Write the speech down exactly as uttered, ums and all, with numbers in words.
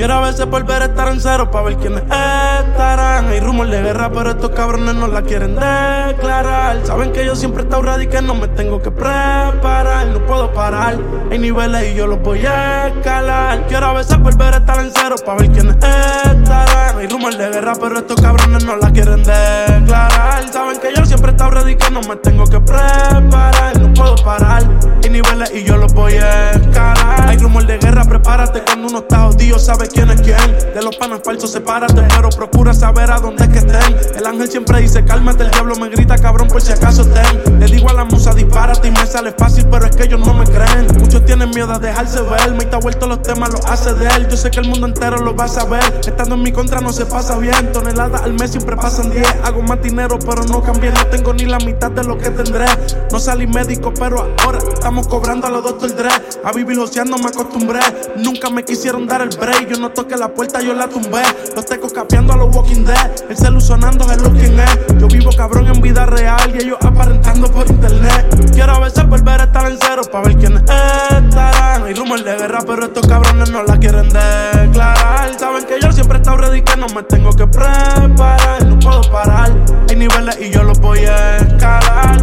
Quiero a veces volver a estar en cero pa' ver quiénes estarán. Hay rumor de guerra, pero estos cabrones no la quieren declarar. Saben que yo siempre he estado ready, que no me tengo que preparar. No puedo parar, hay niveles y yo los voy a escalar. Quiero a veces volver a estar en cero pa' ver quiénes estarán. Hay rumor de guerra, pero estos cabrones no la quieren declarar. Saben que yo siempre he estado ready, que no me tengo que preparar. No puedo parar, hay niveles y yo los voy a escalar. Hay rumor de guerra, prepárate cuando uno está jodido, sabe quién es quién. De los panas falsos sepárate, pero procura saber a dónde es que estén. El ángel siempre dice cálmate, el diablo me grita cabrón por si acaso estén. Le digo a la musa dispárate y me sale fácil, pero es que ellos no me creen. Muchos tienen miedo a dejarse ver, me está vuelto los temas, los hace de él. Yo sé que el mundo entero lo va a saber, estando en mi contra no se pasa bien. Toneladas al mes siempre pasan diez, hago más dinero pero no cambié, no tengo ni la mitad de lo que tendré. No salí médico pero ahora estamos cobrando a los doctor Dre. A vivir joseando me acostumbré, nunca me quisieron dar el break. Yo no toqué la puerta, yo la tumbé. Los tecos capeando a los Walking Dead, el celu sonando es lo que es. Yo vivo cabrón en vida real y ellos aparentando por internet. Quiero a veces volver a estar en cero pa' ver quiénes estarán. Hay rumor de guerra, pero estos cabrones no la quieren declarar. Saben que yo siempre he estado ready, que no me tengo que preparar. No puedo parar, hay niveles y yo los voy a escalar.